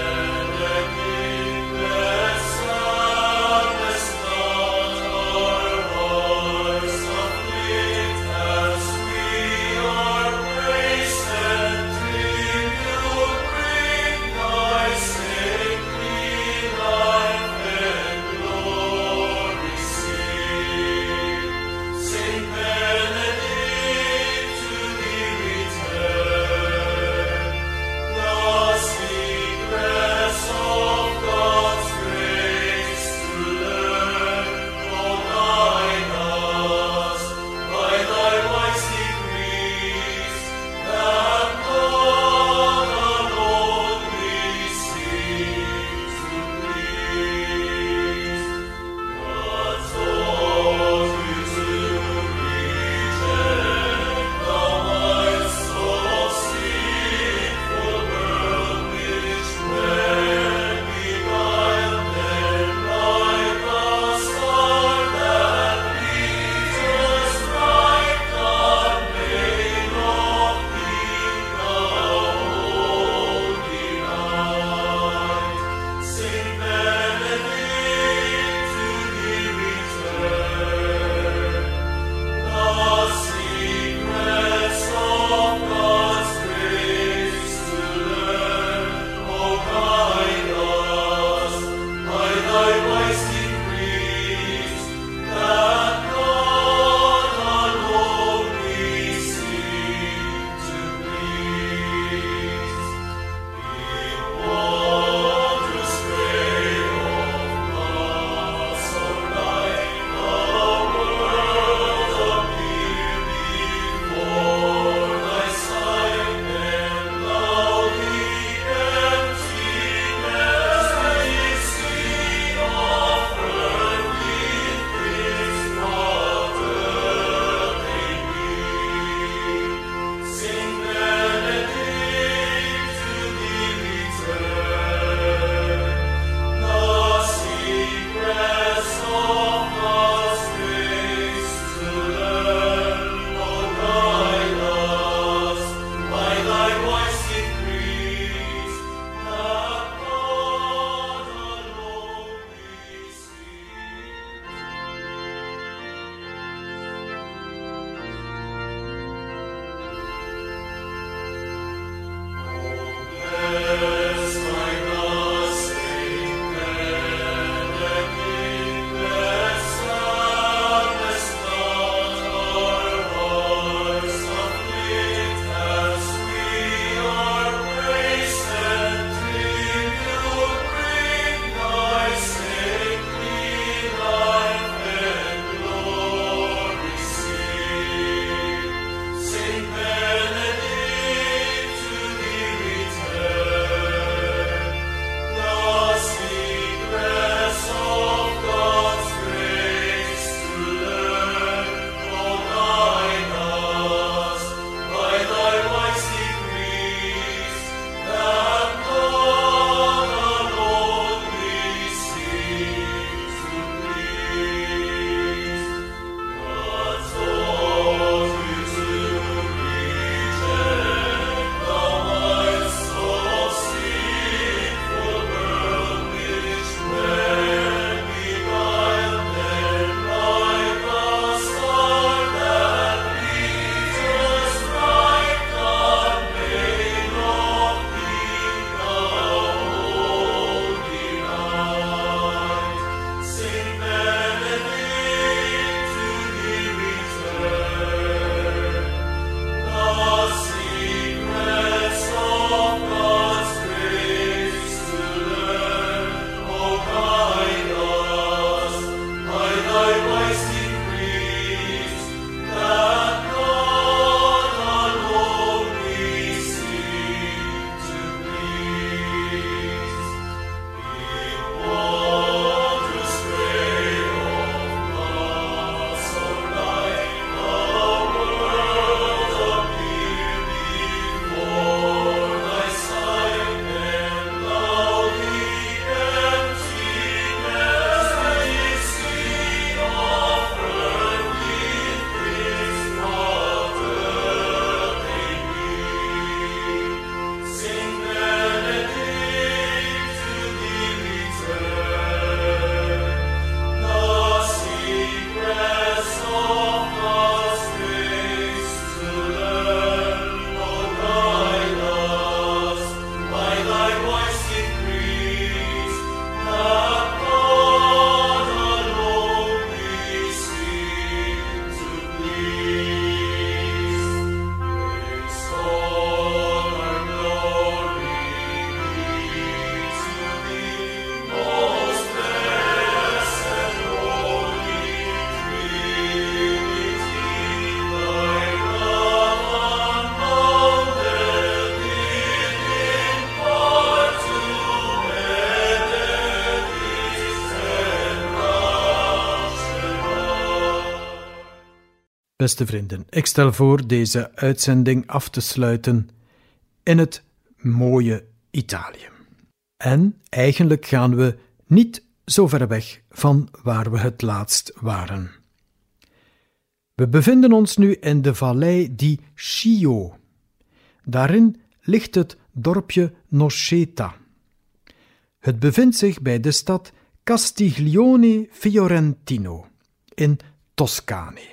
Beste vrienden, ik stel voor deze uitzending af te sluiten in het mooie Italië. En eigenlijk gaan we niet zo ver weg van waar we het laatst waren. We bevinden ons nu in de vallei di Schio. Daarin ligt het dorpje Noceta. Het bevindt zich bij de stad Castiglione Fiorentino in Toscane.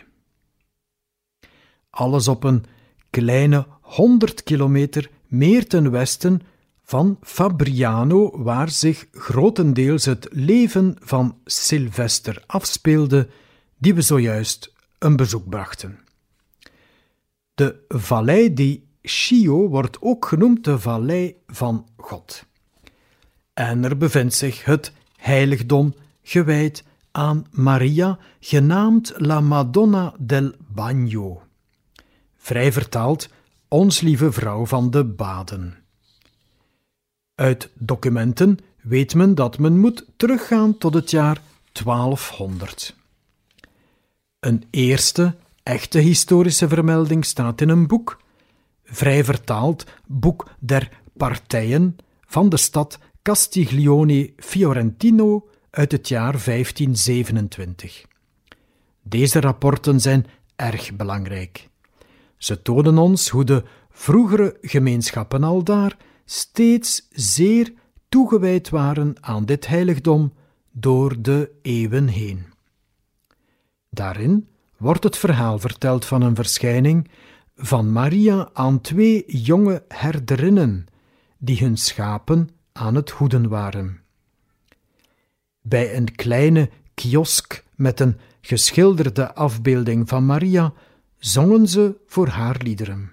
Alles op een kleine honderd kilometer meer ten westen van Fabriano, waar zich grotendeels het leven van Sylvester afspeelde, die we zojuist een bezoek brachten. De Vallei di Schio wordt ook genoemd de Vallei van God. En er bevindt zich het heiligdom gewijd aan Maria, genaamd La Madonna del Bagno. Vrij vertaald, Ons Lieve Vrouw van de Baden. Uit documenten weet men dat men moet teruggaan tot het jaar twaalfhonderd. Een eerste, echte historische vermelding staat in een boek, vrij vertaald Boek der Partijen van de stad Castiglione Fiorentino uit het jaar vijftien zevenentwintig. Deze rapporten zijn erg belangrijk. Ze tonen ons hoe de vroegere gemeenschappen aldaar steeds zeer toegewijd waren aan dit heiligdom door de eeuwen heen. Daarin wordt het verhaal verteld van een verschijning van Maria aan twee jonge herderinnen die hun schapen aan het hoeden waren. Bij een kleine kiosk met een geschilderde afbeelding van Maria zongen ze voor haar liederen.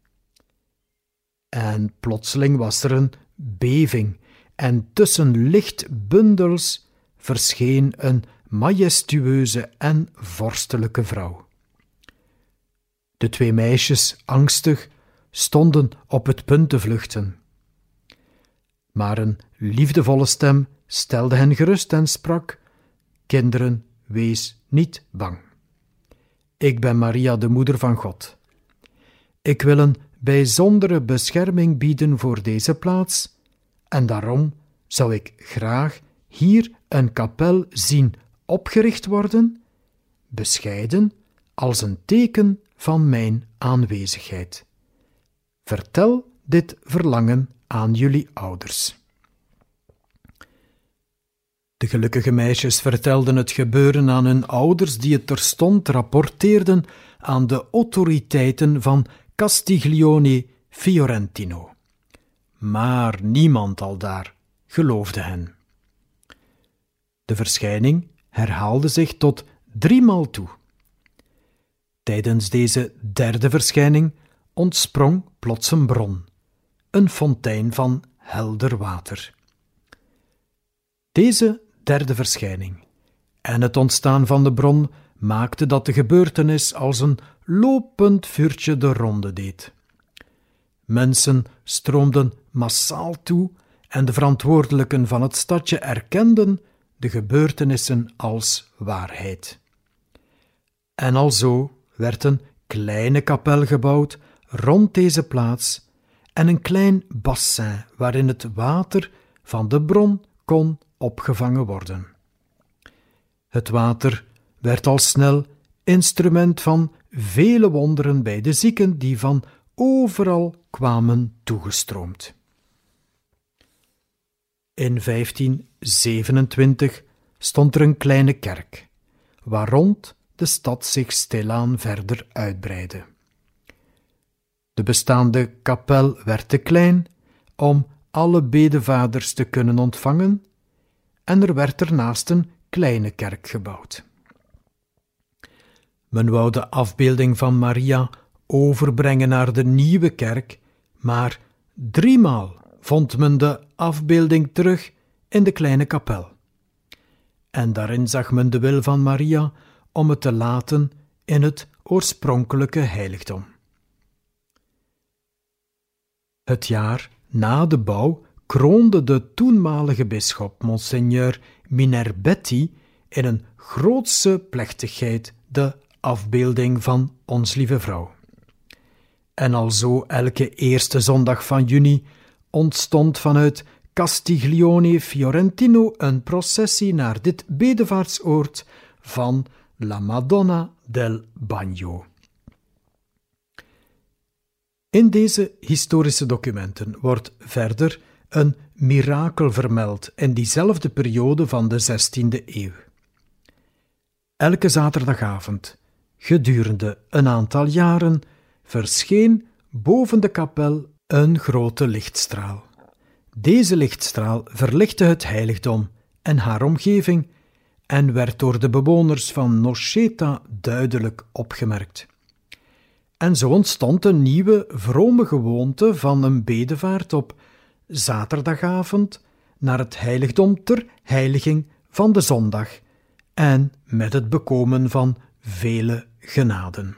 En plotseling was er een beving en tussen lichtbundels verscheen een majestueuze en vorstelijke vrouw. De twee meisjes, angstig, stonden op het punt te vluchten. Maar een liefdevolle stem stelde hen gerust en sprak: Kinderen, wees niet bang. Ik ben Maria, de moeder van God. Ik wil een bijzondere bescherming bieden voor deze plaats, en daarom zou ik graag hier een kapel zien opgericht worden, bescheiden als een teken van mijn aanwezigheid. Vertel dit verlangen aan jullie ouders. De gelukkige meisjes vertelden het gebeuren aan hun ouders, die het terstond rapporteerden aan de autoriteiten van Castiglione Fiorentino. Maar niemand aldaar geloofde hen. De verschijning herhaalde zich tot driemaal toe. Tijdens deze derde verschijning ontsprong plots een bron, een fontein van helder water. Deze derde verschijning en het ontstaan van de bron maakte dat de gebeurtenis als een lopend vuurtje de ronde deed. Mensen stroomden massaal toe en de verantwoordelijken van het stadje erkenden de gebeurtenissen als waarheid. En alzo werd een kleine kapel gebouwd rond deze plaats en een klein bassin waarin het water van de bron kon opgevangen worden. Het water werd al snel instrument van vele wonderen bij de zieken die van overal kwamen toegestroomd. In vijftien zevenentwintig stond er een kleine kerk, waar rond de stad zich stilaan verder uitbreidde. De bestaande kapel werd te klein om alle bedevaders te kunnen ontvangen en er werd ernaast een kleine kerk gebouwd. Men wou de afbeelding van Maria overbrengen naar de nieuwe kerk, maar driemaal vond men de afbeelding terug in de kleine kapel. En daarin zag men de wil van Maria om het te laten in het oorspronkelijke heiligdom. Het jaar na de bouw kroonde de toenmalige bisschop, Monseigneur Minerbetti, in een grootse plechtigheid de afbeelding van Ons Lieve Vrouw. En alzo elke eerste zondag van juni ontstond vanuit Castiglione Fiorentino een processie naar dit bedevaartsoord van La Madonna del Bagno. In deze historische documenten wordt verder een mirakel vermeld in diezelfde periode van de zestiende eeuw. Elke zaterdagavond, gedurende een aantal jaren, verscheen boven de kapel een grote lichtstraal. Deze lichtstraal verlichtte het heiligdom en haar omgeving en werd door de bewoners van Noscheta duidelijk opgemerkt. En zo ontstond een nieuwe vrome gewoonte van een bedevaart op zaterdagavond naar het heiligdom ter heiliging van de zondag en met het bekomen van vele genaden.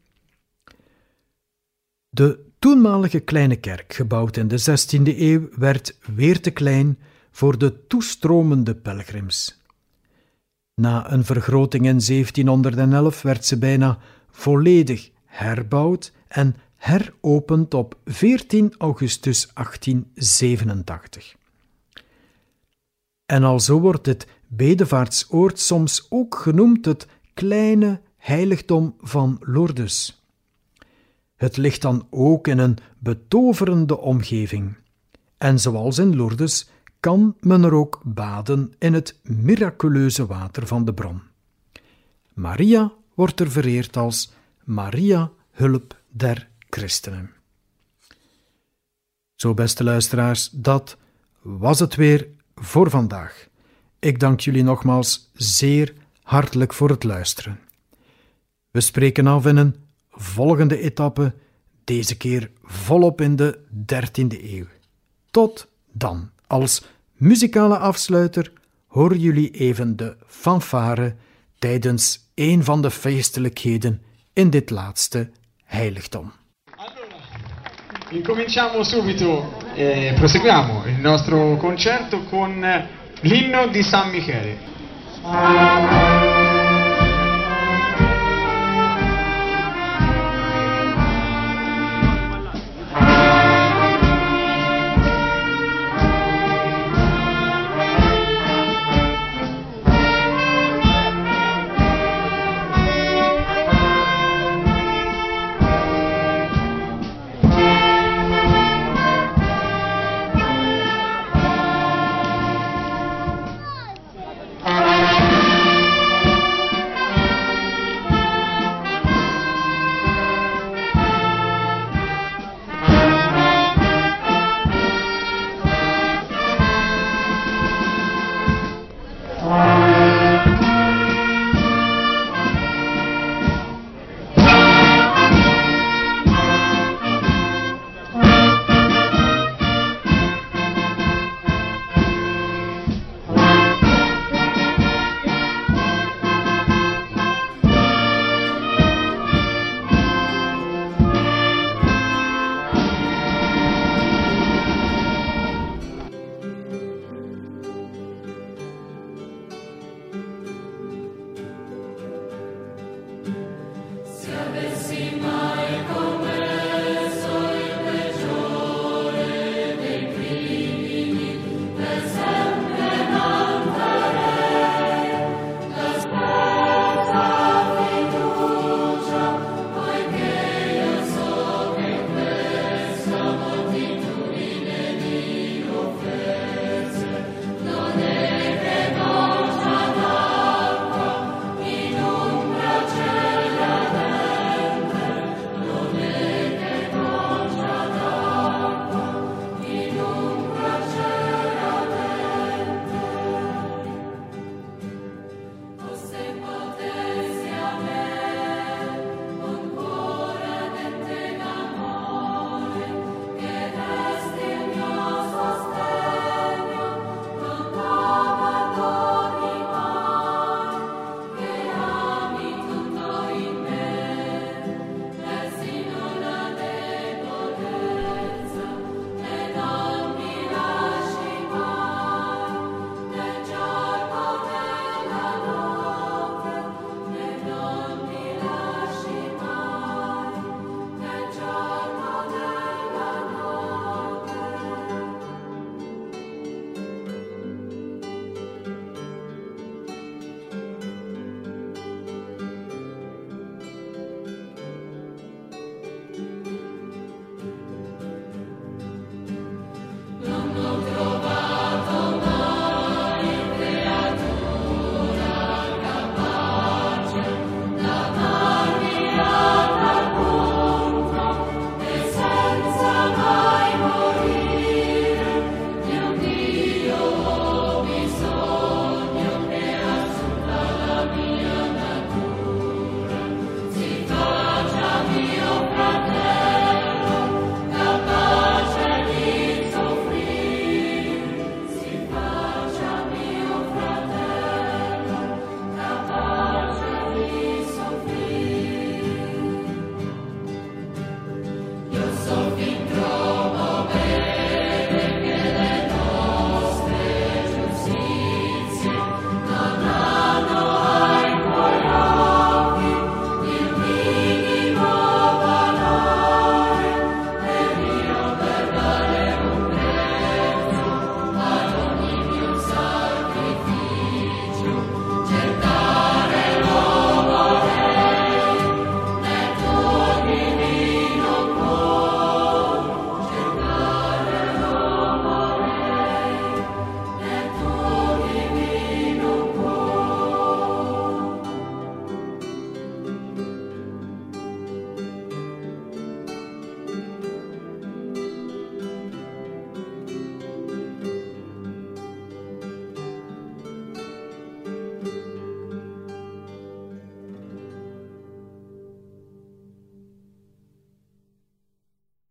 De toenmalige kleine kerk, gebouwd in de zestiende eeuw, werd weer te klein voor de toestromende pelgrims. Na een vergroting in zeventienhonderdelf werd ze bijna volledig herbouwd en heropend op veertien augustus achttienzevenentachtig. En alzo wordt dit bedevaartsoord soms ook genoemd het kleine heiligdom van Lourdes. Het ligt dan ook in een betoverende omgeving. En zoals in Lourdes kan men er ook baden in het miraculeuze water van de bron. Maria wordt er vereerd als Maria, hulp der christenen. Zo, beste luisteraars, dat was het weer voor vandaag. Ik dank jullie nogmaals zeer hartelijk voor het luisteren. We spreken af in een volgende etappe, deze keer volop in de dertiende eeuw. Tot dan. Als muzikale afsluiter horen jullie even de fanfare tijdens een van de feestelijkheden in dit laatste heiligdom. Allora, incominciamo subito, eh, proseguiamo il nostro concerto con l'inno di San Michele.